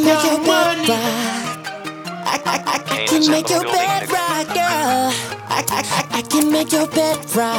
make your bed rock. I can make your bed rock, girl. I can make your bed rock.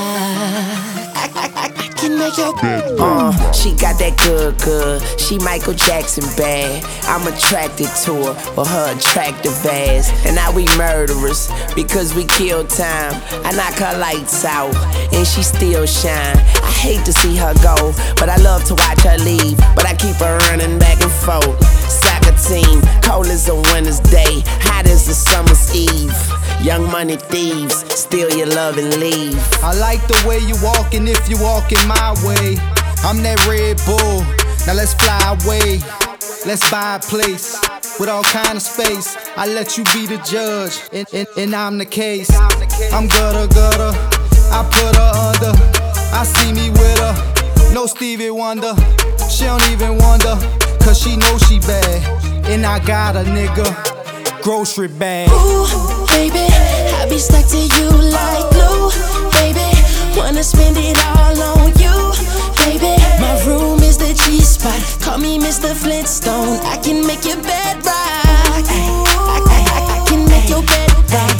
I can make your bed rock. She got that good. She Michael Jackson bad. I'm attracted to her for her attractive ass. And now we murderers because we kill time. I knock her lights out and she still shine. I hate to see her go, but I love to watch her leave. But I keep her running back and forth. Soccer team, cold as a winter's day, hot as a summer's eve. Young money thieves, steal your love and leave. I like the way you walkin' if you walkin' my way. I'm that Red Bull, now let's fly away. Let's buy a place with all kind of space. I let you be the judge, and I'm the case. I'm gutter, I put her under. I see me with her, no Stevie Wonder. She don't even wonder, cause she know she bad. And I got a nigga, grocery bag. Ooh, baby, I be stuck to you like glue. Baby, wanna spend it all on you. Baby, my room is the G-spot. Call me Mr. Flintstone. I can make your bed rock. I can make your bed rock.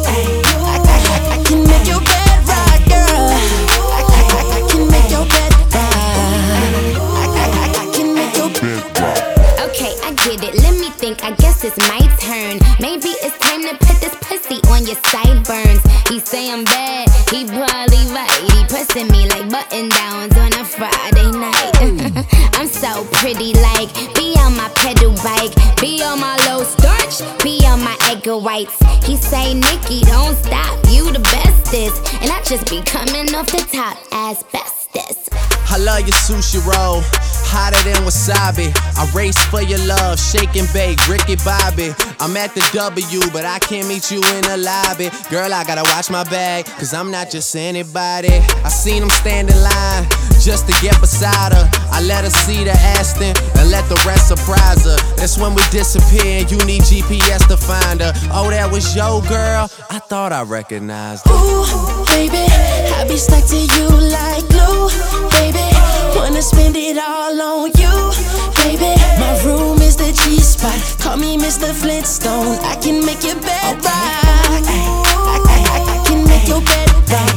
I can make your bed rock, girl. I can make your bed rock. I can make your bed rock. Okay, I get it, let me think, I guess it's my turn. Maybe it's time to put this pussy on your sideburns. He say I'm bad, he probably right. He pressing me like button downs on a Friday night. I'm so pretty, like, be on my pedal bike, be on my low starch, be on my egg whites. He say, Nikki, don't stop, you the bestest. And I just be coming off the top asbestos. I love your sushi roll, hotter than wasabi. I race for your love, shake and bake, Ricky Bobby. I'm at the W, but I can't meet you in the lobby. Girl, I gotta watch my bag, cause I'm not just anybody. I seen him stand in line, just to get beside her. I let her see the Aston, and let the rest surprise her. That's when we disappear, and you need GPS to find her. Oh, that was your girl? I thought I recognized her. Ooh, baby, I be stuck to you like glue. Baby, wanna spend it all on you. Baby, my room is the G-spot. Call me Mr. Flintstone. I can make your bed rock. I can make your bed rock.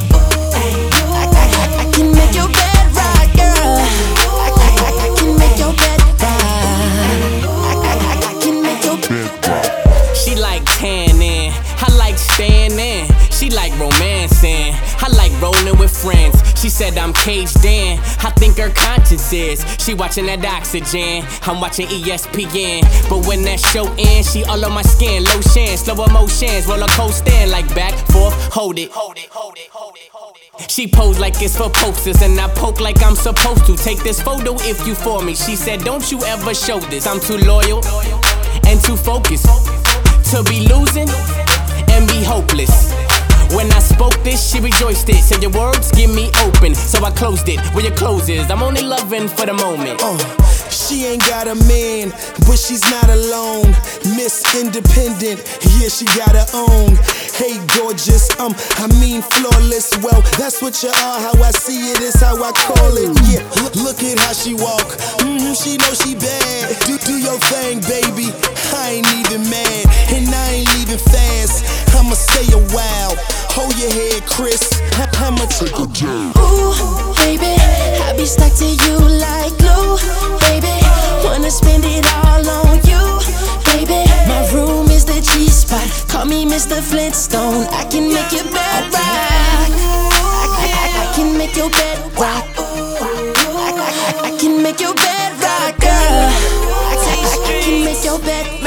I can make your bed rock, girl. I can make your bed rock. I can make your bed rock. She like tanning, I like staying in. She like romancing, I like rolling with friends. She said I'm caged in, I think her conscience is. She watching that Oxygen, I'm watching ESPN. But when that show ends, she all on my skin. Lotion, slow emotions, roller coaster, like back, forth, hold it. She pose like it's for posters, and I poke like I'm supposed to. Take this photo if you for me. She said don't you ever show this. I'm too loyal and too focused to be losing and be hopeless. When I spoke this, she rejoiced it. Said your words give me open, so I closed it. Where your clothes is, I'm only loving for the moment. She ain't got a man, but she's not alone. Miss Independent, yeah, she got her own. Hey, gorgeous, I mean flawless. Well, that's what you are, how I see it is how I call it. Yeah, look at how she walk, she know she bad. Do your thing, baby, I ain't even mad. And I ain't leaving fast, I'ma stay a while. Hold your head, Chris, I'ma take a jab. Ooh, baby, I be stuck to you like glue. Baby, wanna spend it all on you. Baby, my room is the G-spot. Call me Mr. Flintstone. I can make your bed rock. I can make your bed rock. I can make your bed rock, girl. I can make your bed rock.